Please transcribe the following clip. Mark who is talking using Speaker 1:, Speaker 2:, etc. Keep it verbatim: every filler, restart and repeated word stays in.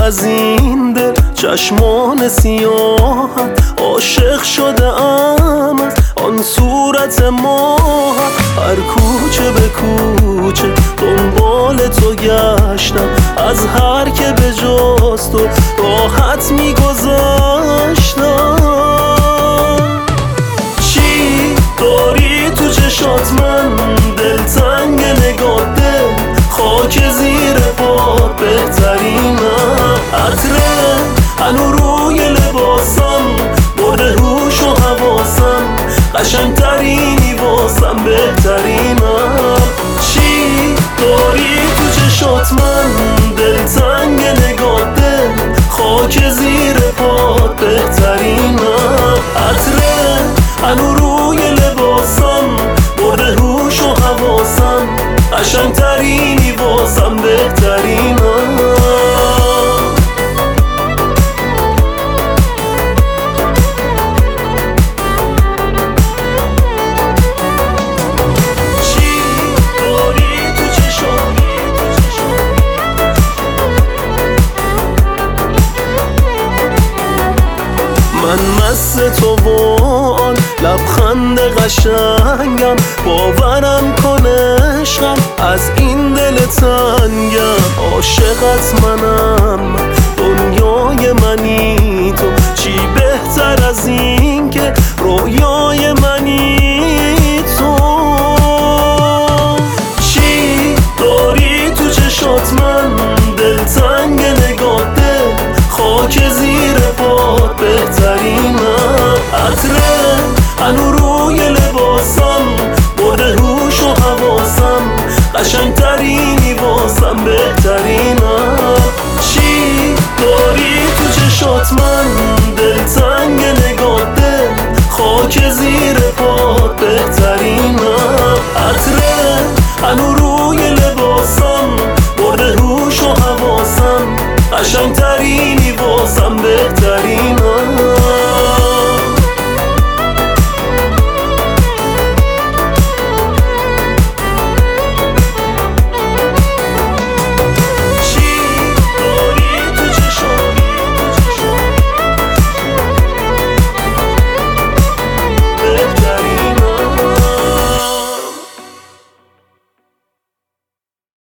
Speaker 1: از این دل چشمان سیاهت عاشق شده ام از آن صورت ماهت. هر کوچه به کوچه دنبال تو گشتم، از هر که به جز تو راحت میگذشتم. چی داری تو چشات من دلتنگ نگاه دل، خاک زیر پات بهترینم. عطره هنو روی لباسم برده هوش و حواسم، قشنگترینی واسم بهترینم. چی داری تو چشات من دلتنگ نگاه دل، خاک زیر پات بهترینم. عطره هنو روی لباسم برده هوش و حواسم، قشنگترینی واسم بهترینم. من مست تو و آن لبخند قشنگم، باورم کن عشقم از این دل تنگم. عاشقت منم دنیای منی تو، چی بهتر از این که رویای منی تو. چی داری تو چشات من دلتنگ نگاه دل، خاک زیر پات بهترینم. عطره هنو روی لباسم برده هوش و حواسم، قشنگترینی واسم بهترینم. چی داری تو چشات من دلتنگ نگاه دل، خاک زیر پات بهترینم. عطره هنو